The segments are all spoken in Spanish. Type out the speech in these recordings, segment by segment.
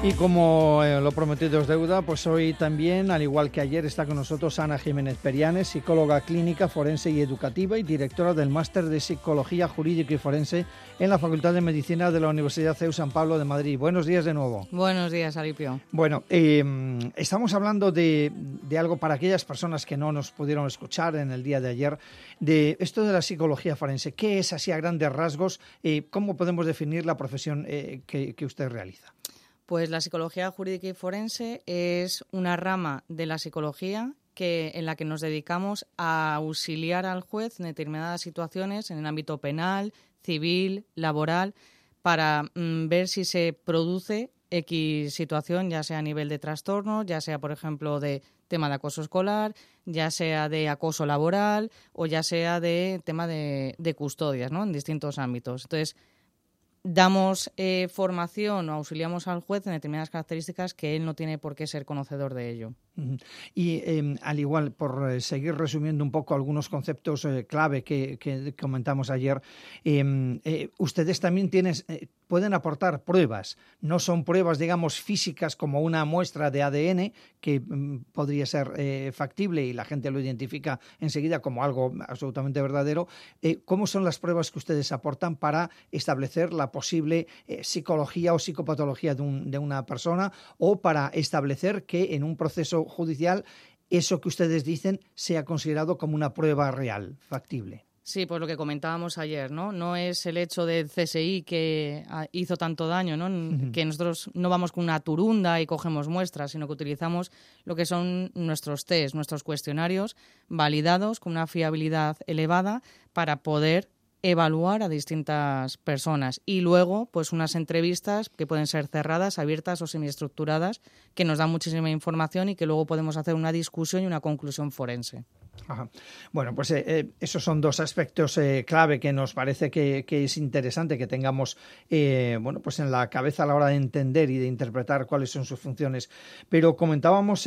Y como lo prometido es deuda, pues hoy también, al igual que ayer, está con nosotros Ana Jiménez Perianes, psicóloga clínica, forense y educativa y directora del Máster de Psicología Jurídica y Forense en la Facultad de Medicina de la Universidad CEU San Pablo de Madrid. Buenos días de nuevo. Buenos días, Alipio. Bueno, estamos hablando de algo para aquellas personas que no nos pudieron escuchar en el día de ayer, de esto de la psicología forense. ¿Qué es así a grandes rasgos? ¿Cómo podemos definir la profesión que usted realiza? Pues la psicología jurídica y forense es una rama de la psicología en la que nos dedicamos a auxiliar al juez en determinadas situaciones en el ámbito penal, civil, laboral, para ver si se produce X situación, ya sea a nivel de trastorno, ya sea, por ejemplo, de tema de acoso escolar, ya sea de acoso laboral o ya sea de tema de custodias, ¿no?, en distintos ámbitos. Entonces, damos formación o auxiliamos al juez en determinadas características que él no tiene por qué ser conocedor de ello. Y al igual, por seguir resumiendo un poco algunos conceptos clave que comentamos ayer, ustedes también pueden aportar pruebas. No son pruebas, digamos, físicas como una muestra de ADN que podría ser factible y la gente lo identifica enseguida como algo absolutamente verdadero. ¿Cómo son las pruebas que ustedes aportan para establecer la posible psicología o psicopatología de una persona, o para establecer que en un proceso judicial eso que ustedes dicen sea considerado como una prueba real, factible? Sí, pues lo que comentábamos ayer, ¿no? No es el hecho del CSI que hizo tanto daño, ¿no? Que nosotros no vamos con una turunda y cogemos muestras, sino que utilizamos lo que son nuestros test, nuestros cuestionarios validados con una fiabilidad elevada para poder evaluar a distintas personas, y luego pues unas entrevistas que pueden ser cerradas, abiertas o semiestructuradas, que nos dan muchísima información y que luego podemos hacer una discusión y una conclusión forense. Ajá. Bueno, pues esos son dos aspectos clave que nos parece que es interesante que tengamos pues en la cabeza a la hora de entender y de interpretar cuáles son sus funciones. Pero comentábamos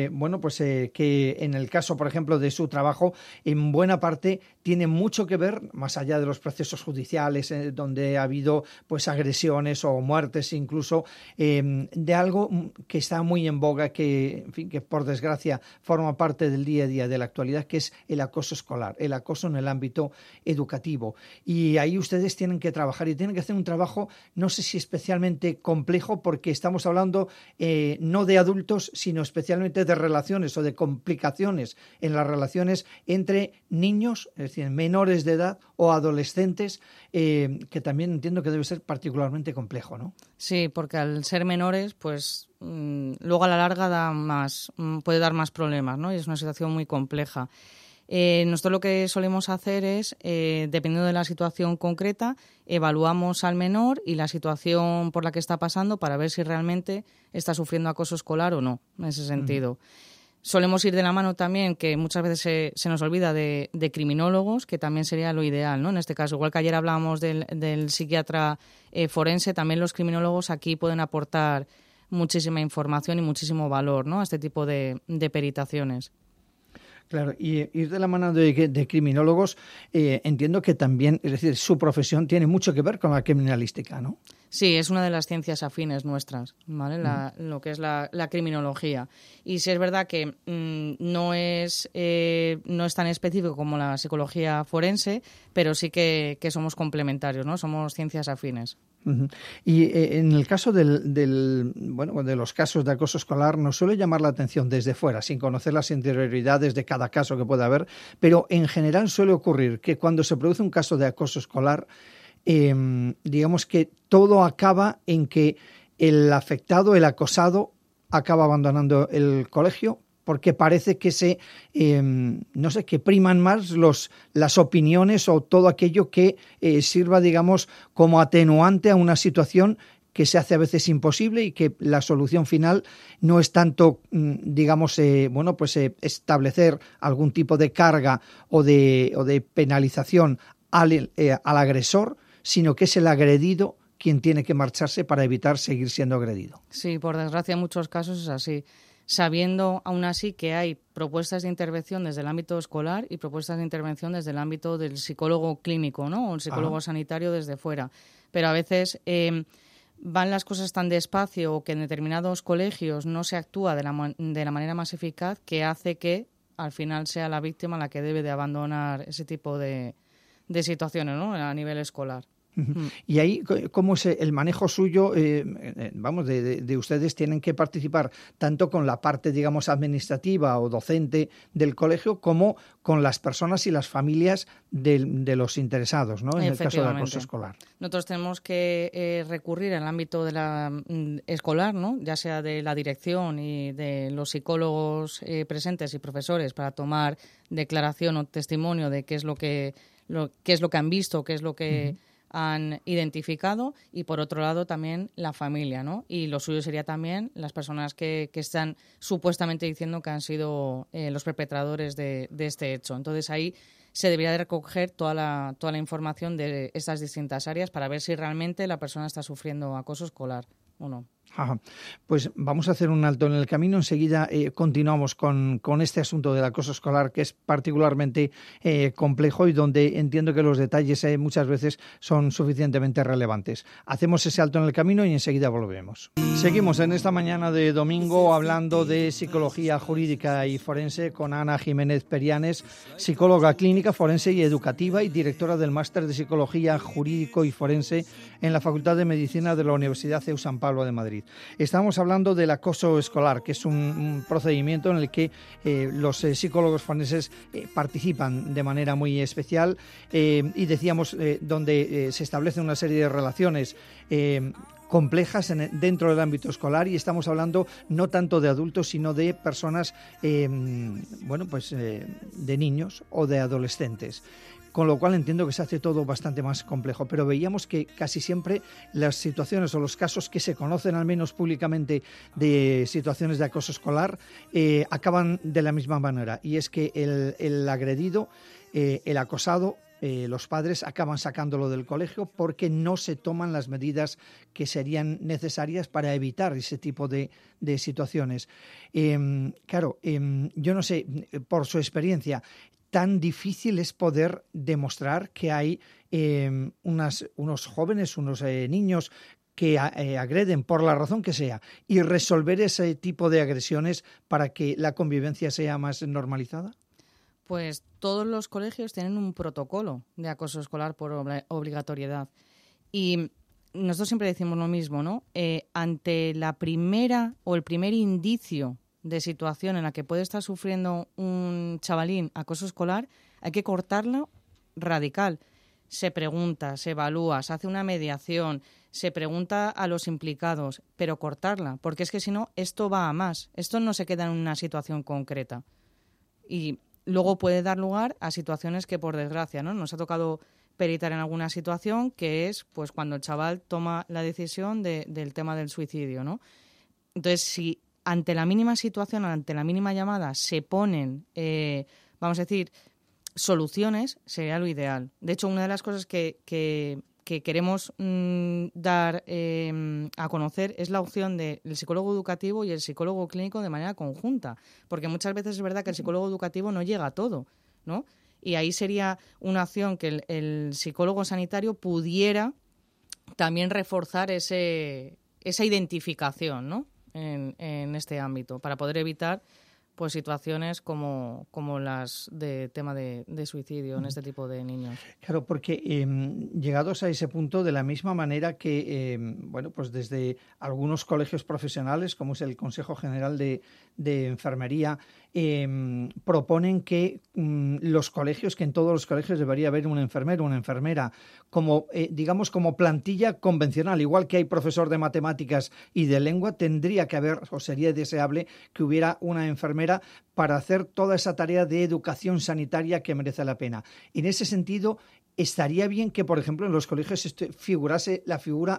que en el caso, por ejemplo, de su trabajo, en buena parte tiene mucho que ver, más allá de los procesos judiciales donde ha habido pues agresiones o muertes incluso, de algo que está muy en boga, que por desgracia forma parte del día a día de la actualidad, que es el acoso escolar, el acoso en el ámbito educativo. Y ahí ustedes tienen que trabajar y tienen que hacer un trabajo, no sé si especialmente complejo, porque estamos hablando no de adultos, sino especialmente de relaciones o de complicaciones en las relaciones entre niños, es decir, menores de edad o adolescentes, que también entiendo que debe ser particularmente complejo, ¿no? Sí, porque al ser menores, pues luego a la larga puede dar más problemas, ¿no? Y es una situación muy compleja. Nosotros lo que solemos hacer es, dependiendo de la situación concreta, evaluamos al menor y la situación por la que está pasando para ver si realmente está sufriendo acoso escolar o no, en ese sentido. Solemos ir de la mano también, que muchas veces se nos olvida, de criminólogos, que también sería lo ideal, ¿no? En este caso, igual que ayer hablábamos del psiquiatra forense, también los criminólogos aquí pueden aportar muchísima información y muchísimo valor, ¿no?, a este tipo de peritaciones. Claro, y ir de la mano de criminólogos, entiendo que también, es decir, su profesión tiene mucho que ver con la criminalística, ¿no? Sí, es una de las ciencias afines nuestras, ¿vale? Lo que es la criminología. Y sí es verdad que no es tan específico como la psicología forense, pero sí que somos complementarios, ¿no? Somos ciencias afines. Uh-huh. Y en el caso de los casos de acoso escolar, nos suele llamar la atención desde fuera, sin conocer las interioridades de cada caso que pueda haber, pero en general suele ocurrir que cuando se produce un caso de acoso escolar, digamos que todo acaba en que el afectado, el acosado, acaba abandonando el colegio, porque parece que que priman más las opiniones o todo aquello que sirva, digamos, como atenuante a una situación que se hace a veces imposible, y que la solución final no es tanto, establecer algún tipo de carga o de penalización al agresor, sino que es el agredido quien tiene que marcharse para evitar seguir siendo agredido. Sí, por desgracia en muchos casos es así. Sabiendo aún así que hay propuestas de intervención desde el ámbito escolar y propuestas de intervención desde el ámbito del psicólogo clínico, ¿no?, o el psicólogo sanitario desde fuera. Pero a veces van las cosas tan despacio o que en determinados colegios no se actúa de la manera más eficaz, que hace que al final sea la víctima la que debe de abandonar ese tipo de situaciones, ¿no?, a nivel escolar. Y ahí, ¿cómo es el manejo suyo? De ustedes tienen que participar tanto con la parte, digamos, administrativa o docente del colegio, como con las personas y las familias de los interesados, ¿no?, en el caso del acoso escolar. Nosotros tenemos que recurrir al ámbito de la escolar, ¿no?, ya sea de la dirección y de los psicólogos presentes y profesores, para tomar declaración o testimonio de qué es lo que han visto, qué es lo que han identificado, y por otro lado también la familia, ¿no? Y lo suyo sería también las personas que están supuestamente diciendo que han sido los perpetradores de este hecho. Entonces ahí se debería de recoger toda la información de estas distintas áreas para ver si realmente la persona está sufriendo acoso escolar o no. Ajá. Pues vamos a hacer un alto en el camino. Enseguida continuamos con este asunto del acoso escolar, que es particularmente complejo y donde entiendo que los detalles muchas veces son suficientemente relevantes. Hacemos ese alto en el camino y enseguida volvemos. Seguimos en esta mañana de domingo hablando de psicología jurídica y forense con Ana Jiménez Perianes, psicóloga clínica, forense y educativa y directora del Máster de Psicología Jurídico y Forense en la Facultad de Medicina de la Universidad CEU San Pablo de Madrid. Estamos hablando del acoso escolar, que es un procedimiento en el que los psicólogos forenses participan de manera muy especial y decíamos donde se establecen una serie de relaciones complejas dentro del ámbito escolar, y estamos hablando no tanto de adultos sino de personas, de niños o de adolescentes. Con lo cual entiendo que se hace todo bastante más complejo, pero veíamos que casi siempre las situaciones o los casos que se conocen, al menos públicamente, de situaciones de acoso escolar, acaban de la misma manera, y es que el agredido, el acosado, los padres acaban sacándolo del colegio porque no se toman las medidas que serían necesarias para evitar ese tipo de situaciones. Yo no sé, por su experiencia, tan difícil es poder demostrar que hay unos jóvenes, unos niños que agreden por la razón que sea, y resolver ese tipo de agresiones para que la convivencia sea más normalizada? Pues todos los colegios tienen un protocolo de acoso escolar por obligatoriedad. Y nosotros siempre decimos lo mismo, ¿no? Ante la primera o el primer indicio de situación en la que puede estar sufriendo un chavalín acoso escolar, hay que cortarlo radical. Se pregunta, se evalúa, se hace una mediación, se pregunta a los implicados, pero cortarla, porque es que si no, esto va a más. Esto no se queda en una situación concreta. Y luego puede dar lugar a situaciones que, por desgracia, ¿no?, nos ha tocado peritar en alguna situación, que es pues cuando el chaval toma la decisión del tema del suicidio, ¿no? Entonces, si ante la mínima situación, ante la mínima llamada, se ponen, vamos a decir, soluciones, sería lo ideal. De hecho, una de las cosas que queremos dar a conocer es la opción del psicólogo educativo y el psicólogo clínico de manera conjunta, porque muchas veces es verdad que el psicólogo educativo no llega a todo, ¿no? Y ahí sería una opción que el psicólogo sanitario pudiera también reforzar esa identificación, ¿no?, en este ámbito, para poder evitar pues situaciones como las de tema de suicidio en este tipo de niños. Claro, porque llegados a ese punto, de la misma manera que pues desde algunos colegios profesionales, como es el Consejo General de Enfermería, proponen que los colegios, que en todos los colegios debería haber un enfermero, una enfermera, como digamos como plantilla convencional, igual que hay profesor de matemáticas y de lengua, tendría que haber, o sería deseable que hubiera una enfermera para hacer toda esa tarea de educación sanitaria que merece la pena. En ese sentido, estaría bien que, por ejemplo, en los colegios figurase la figura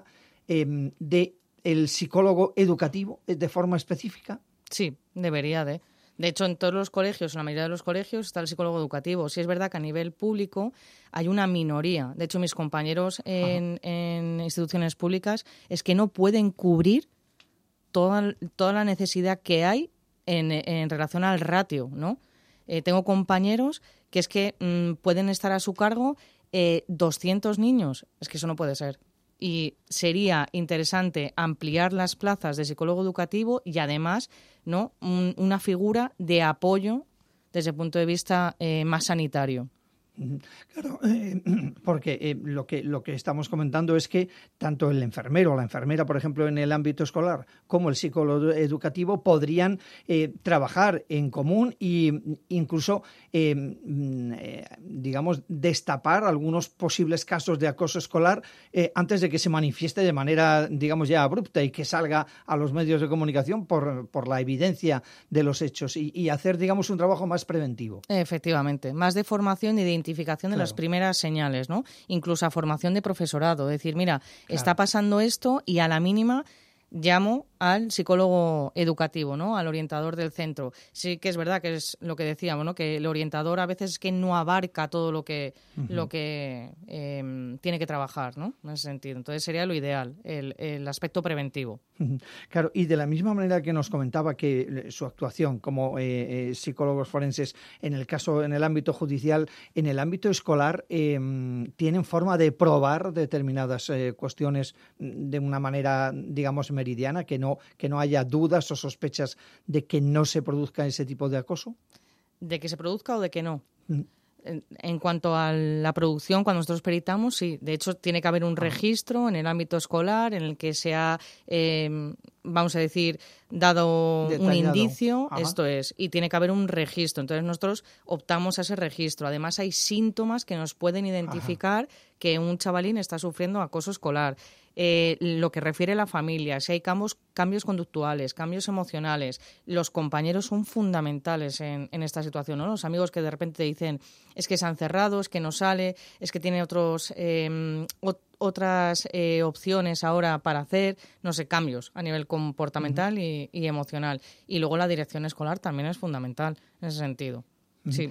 del psicólogo educativo de forma específica. Sí, debería de. De hecho, en todos los colegios, en la mayoría de los colegios, está el psicólogo educativo. Sí es verdad que a nivel público hay una minoría. De hecho, mis compañeros en instituciones públicas es que no pueden cubrir toda la necesidad que hay en relación al ratio, ¿no? Tengo compañeros que es que pueden estar a su cargo 200 niños. Es que eso no puede ser. y sería interesante ampliar las plazas de psicólogo educativo y además, ¿no?, una figura de apoyo desde el punto de vista más sanitario. Claro, porque lo que estamos comentando es que tanto el enfermero o la enfermera, por ejemplo, en el ámbito escolar, como el psicólogo educativo podrían trabajar en común e incluso, digamos, destapar algunos posibles casos de acoso escolar antes de que se manifieste de manera, digamos, ya abrupta y que salga a los medios de comunicación por la evidencia de los hechos y hacer, digamos, un trabajo más preventivo. Efectivamente, más de formación y de identificación de Claro. las primeras señales, ¿no? Incluso a formación de profesorado, decir, mira, Claro. está pasando esto y a la mínima llamo al psicólogo educativo, ¿no?, al orientador del centro. Sí que es verdad que es lo que decíamos, ¿no?, que el orientador a veces es que no abarca todo lo que tiene que trabajar, ¿no?, en ese sentido. Entonces sería lo ideal, el aspecto preventivo. Claro, y de la misma manera que nos comentaba que su actuación como psicólogos forenses en el ámbito judicial, en el ámbito escolar, tienen forma de probar determinadas cuestiones de una manera, digamos, meridiana, que no haya dudas o sospechas de que no se produzca ese tipo de acoso. ¿De que se produzca o de que no? En cuanto a la producción, cuando nosotros peritamos, sí. De hecho, tiene que haber un registro en el ámbito escolar en el que se ha, vamos a decir, dado detallado un indicio, Ajá. Esto es, y tiene que haber un registro. Entonces, nosotros optamos a ese registro. Además, hay síntomas que nos pueden identificar que un chavalín está sufriendo acoso escolar. Lo que refiere a la familia, si hay cambios conductuales, cambios emocionales, los compañeros son fundamentales en esta situación, ¿no? Los amigos que de repente te dicen es que se han cerrado, es que no sale, es que tiene otras opciones ahora para hacer, no sé, cambios a nivel comportamental y emocional. Y luego la dirección escolar también es fundamental en ese sentido. Sí.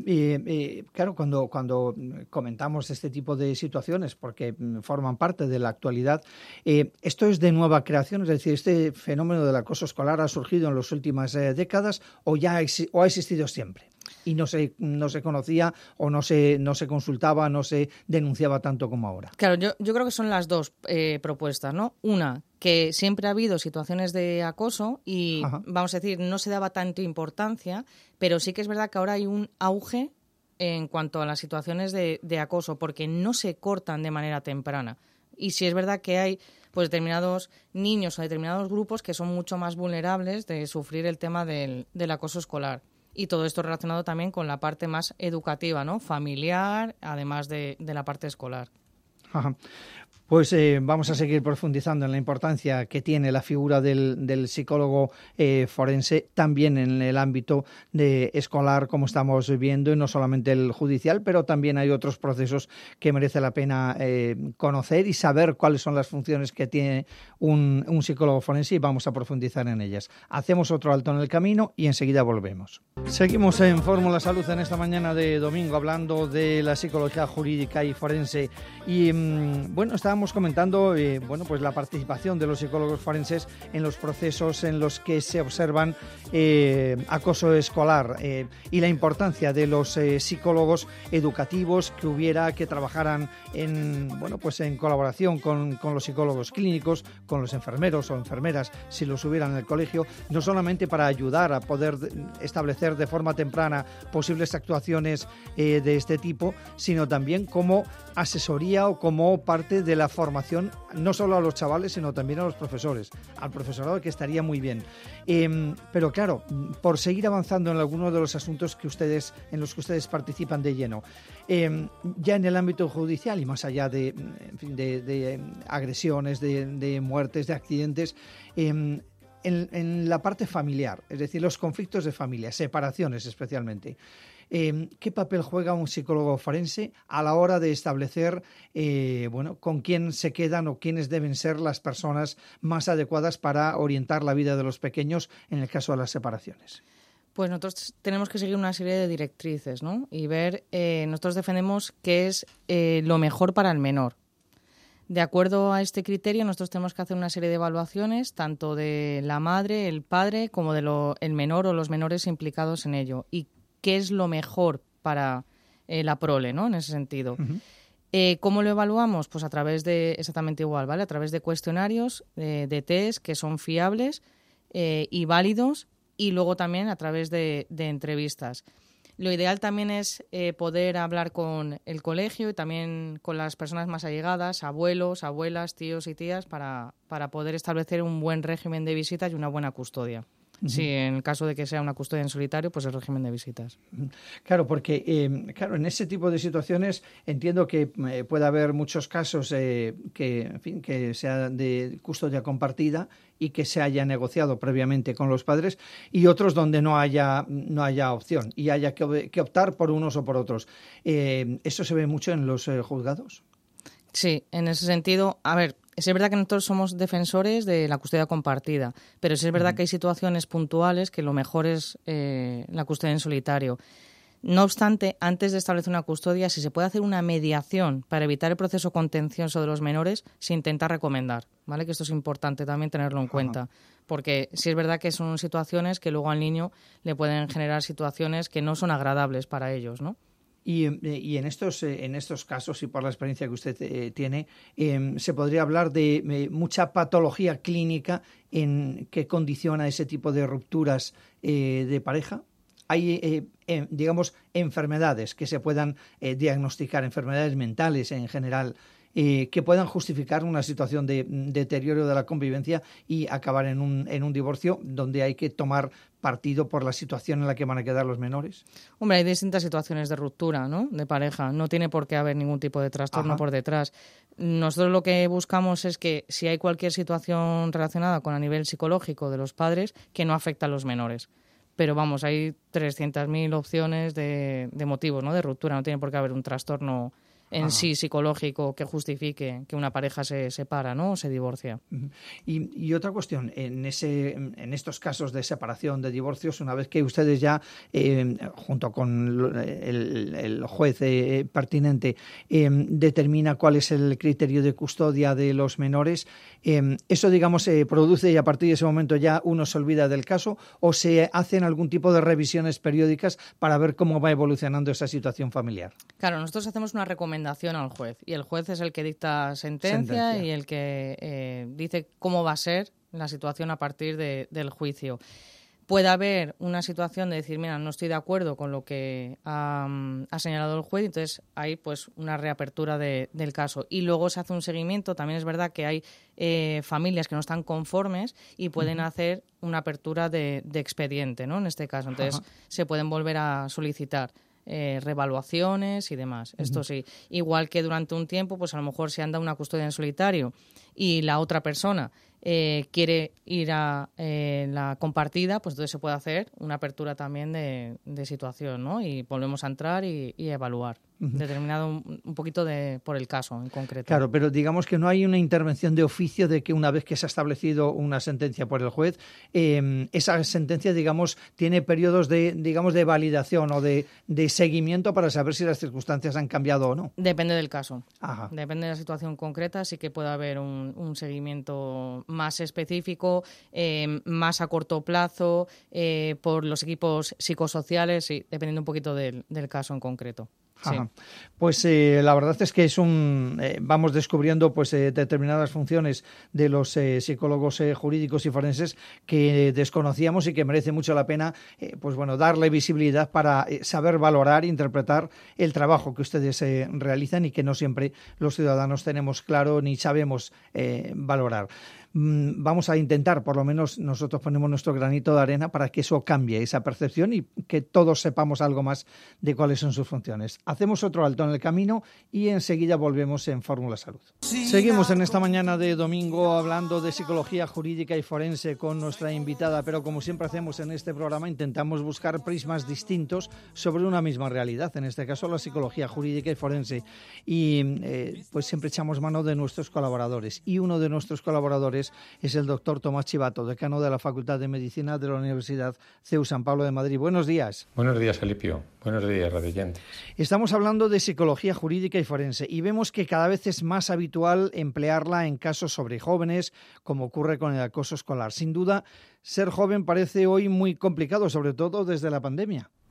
Y claro, cuando comentamos este tipo de situaciones, porque forman parte de la actualidad, esto es de nueva creación, es decir, este fenómeno del acoso escolar ha surgido en las últimas décadas o ha existido siempre y no se conocía o no se consultaba, no se denunciaba tanto como ahora. Claro, yo creo que son las dos propuestas, ¿no? Una, que siempre ha habido situaciones de acoso y, vamos a decir, no se daba tanto importancia, pero sí que es verdad que ahora hay un auge en cuanto a las situaciones de acoso, porque no se cortan de manera temprana. Y sí es verdad que hay pues determinados niños o determinados grupos que son mucho más vulnerables de sufrir el tema del acoso escolar. Y todo esto relacionado también con la parte más educativa, ¿no?, familiar, además de la parte escolar. Ajá. Pues vamos a seguir profundizando en la importancia que tiene la figura del psicólogo forense también en el ámbito escolar, como estamos viendo, y no solamente el judicial, pero también hay otros procesos que merece la pena conocer y saber cuáles son las funciones que tiene un psicólogo forense, y vamos a profundizar en ellas. Hacemos otro alto en el camino y enseguida volvemos. Seguimos en Fórmula Salud en esta mañana de domingo hablando de la psicología jurídica y forense y bueno, estábamos comentando pues la participación de los psicólogos forenses en los procesos en los que se observan acoso escolar y la importancia de los psicólogos educativos que trabajaran en colaboración con los psicólogos clínicos, con los enfermeros o enfermeras si los hubieran en el colegio, no solamente para ayudar a poder establecer de forma temprana posibles actuaciones de este tipo, sino también como asesoría o como parte de la formación, no solo a los chavales, sino también a los profesores, al profesorado, que estaría muy bien. Pero claro, por seguir avanzando en algunos de los asuntos en los que ustedes participan de lleno, ya en el ámbito judicial y más allá de agresiones, de muertes, de accidentes, en la parte familiar, es decir, los conflictos de familia, separaciones especialmente. ¿Qué papel juega un psicólogo forense a la hora de establecer con quién se quedan o quiénes deben ser las personas más adecuadas para orientar la vida de los pequeños en el caso de las separaciones? Pues nosotros tenemos que seguir una serie de directrices, ¿no? Y ver, nosotros defendemos qué es lo mejor para el menor. De acuerdo a este criterio, nosotros tenemos que hacer una serie de evaluaciones, tanto de la madre, el padre, como el menor o los menores implicados en ello. Y qué es lo mejor para la prole, ¿no?, en ese sentido. ¿Cómo lo evaluamos? Pues a través de, exactamente igual, ¿vale? A través de cuestionarios, de test que son fiables y válidos, y luego también a través de entrevistas. Lo ideal también es poder hablar con el colegio y también con las personas más allegadas, abuelos, abuelas, tíos y tías, para poder establecer un buen régimen de visitas y una buena custodia. Sí, en el caso de que sea una custodia en solitario, pues el régimen de visitas. Claro, porque en ese tipo de situaciones entiendo que puede haber muchos casos en fin, que sea de custodia compartida y que se haya negociado previamente con los padres, y otros donde no haya opción y haya que optar por unos o por otros. ¿Eso se ve mucho en los juzgados? Sí, en ese sentido, a ver, es verdad que nosotros somos defensores de la custodia compartida, pero sí es verdad que hay situaciones puntuales que lo mejor es la custodia en solitario. No obstante, antes de establecer una custodia, si se puede hacer una mediación para evitar el proceso contencioso de los menores, se intenta recomendar, ¿vale? Que esto es importante también tenerlo en cuenta, porque sí es verdad que son situaciones que luego al niño le pueden generar situaciones que no son agradables para ellos, ¿no? Y en estos casos, y por la experiencia que usted tiene, se podría hablar de mucha patología clínica que condiciona ese tipo de rupturas de pareja. Hay, digamos, enfermedades que se puedan diagnosticar, enfermedades mentales en general, que puedan justificar una situación de deterioro de la convivencia y acabar en un divorcio donde hay que tomar partido por la situación en la que van a quedar los menores. Hombre, hay distintas situaciones de ruptura, ¿no?, de pareja. No tiene por qué haber ningún tipo de trastorno por detrás. Nosotros lo que buscamos es que si hay cualquier situación relacionada con a nivel psicológico de los padres, que no afecta a los menores. Pero vamos, hay 300.000 opciones de motivos, ¿no?, de ruptura. No tiene por qué haber un trastorno en sí psicológico que justifique que una pareja se separa, ¿no?, o se divorcia. Y otra cuestión, en estos casos de separación, de divorcios, una vez que ustedes ya, junto con el juez pertinente, determina cuál es el criterio de custodia de los menores, eso, digamos, se produce y a partir de ese momento ya uno se olvida del caso, o se hacen algún tipo de revisiones periódicas para ver cómo va evolucionando esa situación familiar. Claro, nosotros hacemos una recomendación al juez y el juez es el que dicta sentencia y el que dice cómo va a ser la situación a partir del juicio. Puede haber una situación de decir, mira, no estoy de acuerdo con lo que ha señalado el juez, entonces hay pues una reapertura del caso. Y luego se hace un seguimiento. También es verdad que hay familias que no están conformes y pueden hacer una apertura de expediente, ¿no?, en este caso. Entonces se pueden volver a solicitar revaluaciones y demás. Esto sí. Igual que durante un tiempo, pues a lo mejor se anda una custodia en solitario y la otra persona quiere ir a la compartida, pues entonces se puede hacer una apertura también de situación, ¿no? Y volvemos a entrar y evaluar. Determinado un poquito por el caso en concreto. Claro, pero digamos que no hay una intervención de oficio de que una vez que se ha establecido una sentencia por el juez, esa sentencia, digamos, tiene periodos de validación o de seguimiento para saber si las circunstancias han cambiado o no. Depende del caso. Depende de la situación concreta, sí que puede haber un seguimiento más específico, más a corto plazo, por los equipos psicosociales, y dependiendo un poquito del caso en concreto. Sí. Pues la verdad es que vamos descubriendo pues determinadas funciones de los psicólogos jurídicos y forenses que desconocíamos y que merece mucho la pena pues bueno, darle visibilidad para saber valorar e interpretar el trabajo que ustedes realizan y que no siempre los ciudadanos tenemos claro ni sabemos valorar. Vamos a intentar, por lo menos nosotros ponemos nuestro granito de arena para que eso cambie, esa percepción, y que todos sepamos algo más de cuáles son sus funciones. Hacemos otro alto en el camino y enseguida volvemos en Fórmula Salud. Seguimos en esta mañana de domingo hablando de psicología jurídica y forense con nuestra invitada, pero como siempre hacemos en este programa, intentamos buscar prismas distintos sobre una misma realidad, en este caso la psicología jurídica y forense. Y pues siempre echamos mano de nuestros colaboradores, y uno de nuestros colaboradores es el doctor Tomás Chivato, decano de la Facultad de Medicina de la Universidad CEU San Pablo de Madrid. Buenos días. Buenos días, Alipio. Buenos días, radioyentes. Estamos hablando de psicología jurídica y forense y vemos que cada vez es más habitual emplearla en casos sobre jóvenes, como ocurre con el acoso escolar. Sin duda, ser joven parece hoy muy complicado, sobre todo desde la pandemia.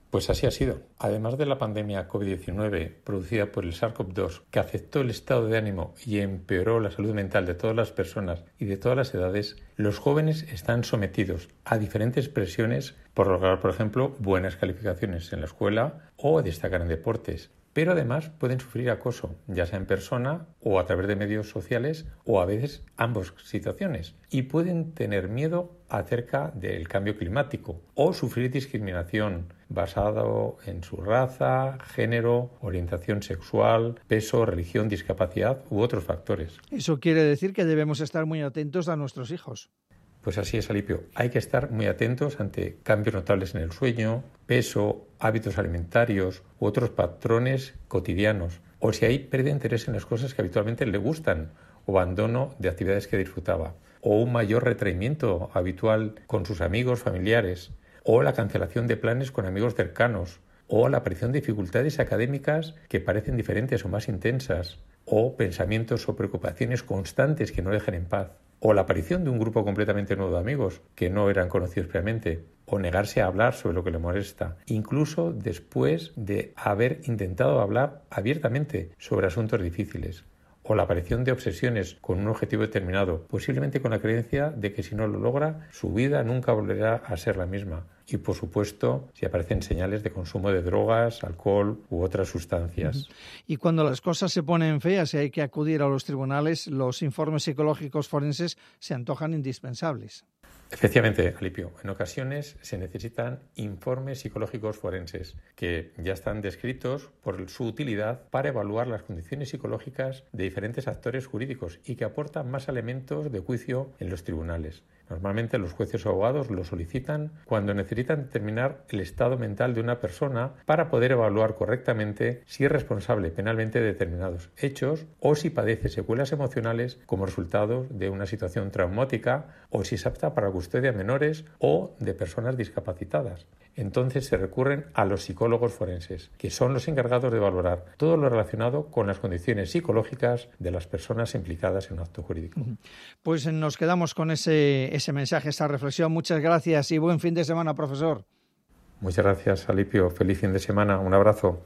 Pues así ha sido. Además de la pandemia COVID-19 producida por el SARS-CoV-2, que afectó el estado de ánimo y empeoró la salud mental de todas las personas y de todas las edades, los jóvenes están sometidos a diferentes presiones por lograr, por ejemplo, buenas calificaciones en la escuela o destacar en deportes. Pero además pueden sufrir acoso, ya sea en persona o a través de medios sociales o a veces ambas situaciones. Y pueden tener miedo acerca del cambio climático o sufrir discriminación basado en su raza, género, orientación sexual, peso, religión, discapacidad u otros factores. Eso quiere decir que debemos estar muy atentos a nuestros hijos. Pues así es, Alipio. Hay que estar muy atentos ante cambios notables en el sueño, peso, hábitos alimentarios u otros patrones cotidianos. O si hay pérdida de interés en las cosas que habitualmente le gustan o abandono de actividades que disfrutaba. O un mayor retraimiento habitual con sus amigos, familiares. O la cancelación de planes con amigos cercanos. O la aparición de dificultades académicas que parecen diferentes o más intensas. O pensamientos o preocupaciones constantes que no dejan en paz. O la aparición de un grupo completamente nuevo de amigos que no eran conocidos previamente, o negarse a hablar sobre lo que le molesta, incluso después de haber intentado hablar abiertamente sobre asuntos difíciles, o la aparición de obsesiones con un objetivo determinado, posiblemente con la creencia de que si no lo logra, su vida nunca volverá a ser la misma. Y, por supuesto, si aparecen señales de consumo de drogas, alcohol u otras sustancias. Y cuando las cosas se ponen feas y hay que acudir a los tribunales, los informes psicológicos forenses se antojan indispensables. Efectivamente, Alipio, en ocasiones se necesitan informes psicológicos forenses que ya están descritos por su utilidad para evaluar las condiciones psicológicas de diferentes actores jurídicos y que aportan más elementos de juicio en los tribunales. Normalmente los jueces o abogados lo solicitan cuando necesitan determinar el estado mental de una persona para poder evaluar correctamente si es responsable penalmente de determinados hechos o si padece secuelas emocionales como resultado de una situación traumática o si es apta para la custodia de menores o de personas discapacitadas. Entonces se recurren a los psicólogos forenses, que son los encargados de valorar todo lo relacionado con las condiciones psicológicas de las personas implicadas en un acto jurídico. Pues nos quedamos con ese mensaje, esa reflexión. Muchas gracias y buen fin de semana, profesor. Muchas gracias, Alipio. Feliz fin de semana. Un abrazo.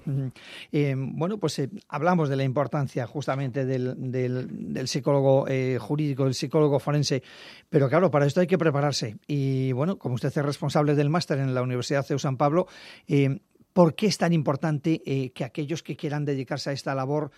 Hablamos de la importancia justamente del psicólogo jurídico, del psicólogo forense, pero claro, para esto hay que prepararse. Y bueno, como usted es responsable del máster en la Universidad CEU San Pablo, ¿por qué es tan importante que aquellos que quieran dedicarse a esta labor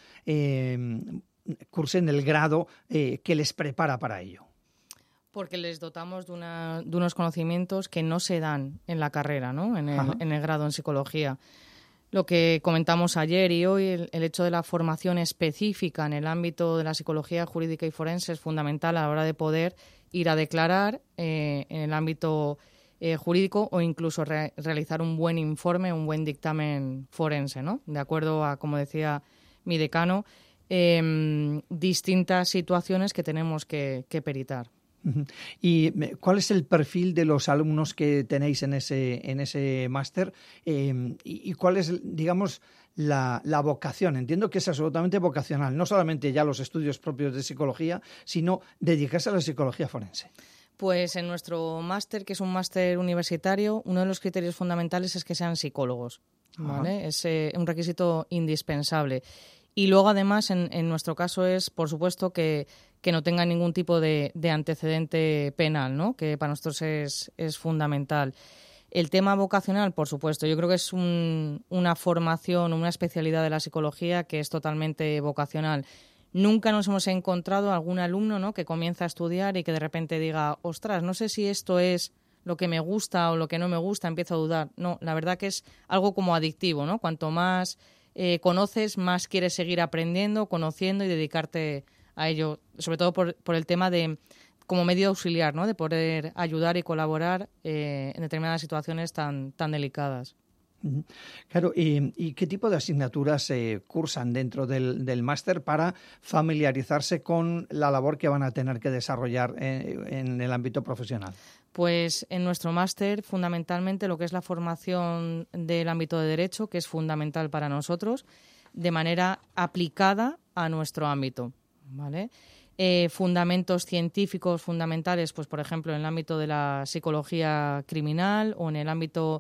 cursen el grado que les prepara para ello? Porque les dotamos de unos conocimientos que no se dan en la carrera, ¿no? en el grado en psicología. Lo que comentamos ayer y hoy, el hecho de la formación específica en el ámbito de la psicología jurídica y forense es fundamental a la hora de poder ir a declarar en el ámbito jurídico o incluso realizar un buen informe, un buen dictamen forense, ¿no? De acuerdo a, como decía mi decano, distintas situaciones que tenemos que peritar. ¿Y cuál es el perfil de los alumnos que tenéis en ese máster? ¿Y cuál es, digamos, la vocación? Entiendo que es absolutamente vocacional, no solamente ya los estudios propios de psicología, sino dedicarse a la psicología forense. Pues en nuestro máster, que es un máster universitario, uno de los criterios fundamentales es que sean psicólogos, ¿vale? Es un requisito indispensable. Y luego, además, en nuestro caso es, por supuesto, que no tenga ningún tipo de antecedente penal, ¿no? Que para nosotros es fundamental. El tema vocacional, por supuesto, yo creo que es una formación, una especialidad de la psicología que es totalmente vocacional. Nunca nos hemos encontrado algún alumno, ¿no?, que comienza a estudiar y que de repente diga, ostras, no sé si esto es lo que me gusta o lo que no me gusta, empiezo a dudar. No, la verdad que es algo como adictivo, ¿no? Cuanto más conoces, más quieres seguir aprendiendo, conociendo y dedicarte a ello, sobre todo por el tema de como medio auxiliar, ¿no?, de poder ayudar y colaborar en determinadas situaciones tan delicadas. Claro, ¿y qué tipo de asignaturas se cursan dentro del máster para familiarizarse con la labor que van a tener que desarrollar en el ámbito profesional? Pues en nuestro máster, fundamentalmente, lo que es la formación del ámbito de derecho, que es fundamental para nosotros, de manera aplicada a nuestro ámbito, ¿vale? Fundamentos científicos fundamentales, pues por ejemplo, en el ámbito de la psicología criminal o en el ámbito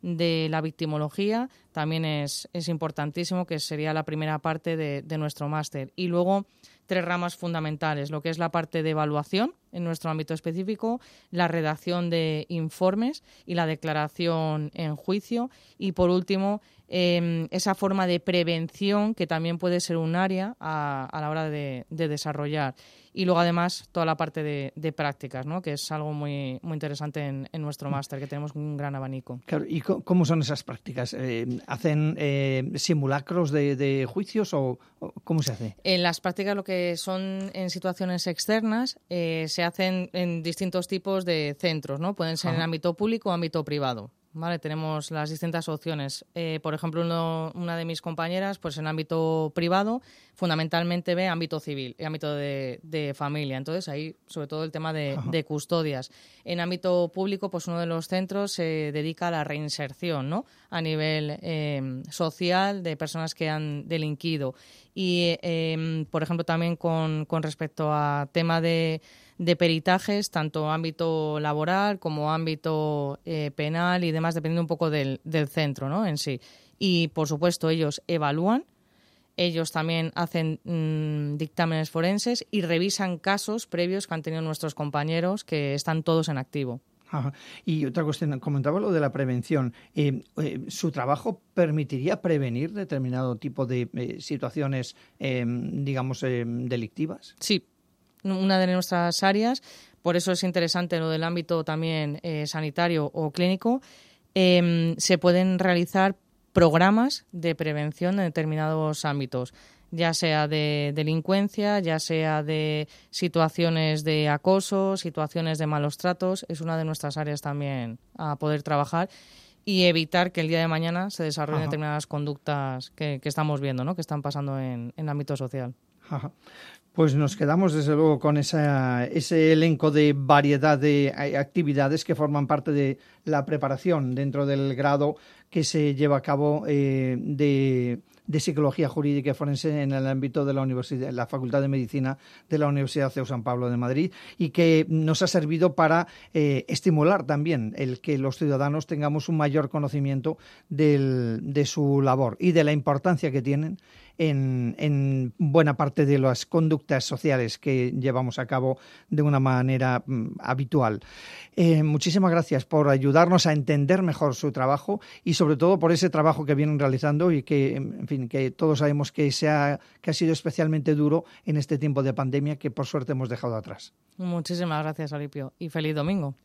de la victimología también es importantísimo, que sería la primera parte de nuestro máster. Y luego 3 ramas fundamentales, lo que es la parte de evaluación en nuestro ámbito específico, la redacción de informes y la declaración en juicio, y por último esa forma de prevención, que también puede ser un área a la hora de desarrollar. Y luego, además, toda la parte de prácticas, ¿no?, que es algo muy, muy interesante en nuestro máster, que tenemos un gran abanico. Claro, ¿y cómo son esas prácticas? ¿Hacen simulacros de juicios o cómo se hace? En las prácticas, lo que son en situaciones externas, se hacen en distintos tipos de centros, ¿no? Pueden ser en ámbito público o ámbito privado. Vale, tenemos las distintas opciones. Por ejemplo, una de mis compañeras, pues en ámbito privado, fundamentalmente ve ámbito civil, ámbito de familia. Entonces, ahí, sobre todo, el tema de custodias. En ámbito público, pues uno de los centros se dedica a la reinserción, ¿no?, a nivel social, de personas que han delinquido. Y, por ejemplo, también con respecto a tema de peritajes, tanto ámbito laboral como ámbito penal y demás, dependiendo un poco del centro, ¿no?, en sí. Y, por supuesto, ellos evalúan, ellos también hacen dictámenes forenses y revisan casos previos que han tenido nuestros compañeros, que están todos en activo. Ajá. Y otra cuestión, comentaba lo de la prevención. ¿Su trabajo permitiría prevenir determinado tipo de situaciones, delictivas? Sí, una de nuestras áreas, por eso es interesante lo del ámbito también sanitario o clínico. Se pueden realizar programas de prevención en determinados ámbitos, ya sea de delincuencia, ya sea de situaciones de acoso, situaciones de malos tratos. Es una de nuestras áreas también a poder trabajar y evitar que el día de mañana se desarrollen determinadas conductas que estamos viendo, ¿no?, que están pasando en el ámbito social. Ajá. Pues nos quedamos, desde luego, con ese elenco de variedad de actividades que forman parte de la preparación dentro del grado que se lleva a cabo de Psicología Jurídica y Forense en el ámbito de la Universidad, la Facultad de Medicina de la Universidad CEU San Pablo de Madrid, y que nos ha servido para estimular también el que los ciudadanos tengamos un mayor conocimiento de su labor y de la importancia que tienen en buena parte de las conductas sociales que llevamos a cabo de una manera habitual. Muchísimas gracias por ayudarnos a entender mejor su trabajo y sobre todo por ese trabajo que vienen realizando y que, en fin, que todos sabemos que ha sido especialmente duro en este tiempo de pandemia que por suerte hemos dejado atrás. Muchísimas gracias, Alipio, y feliz domingo.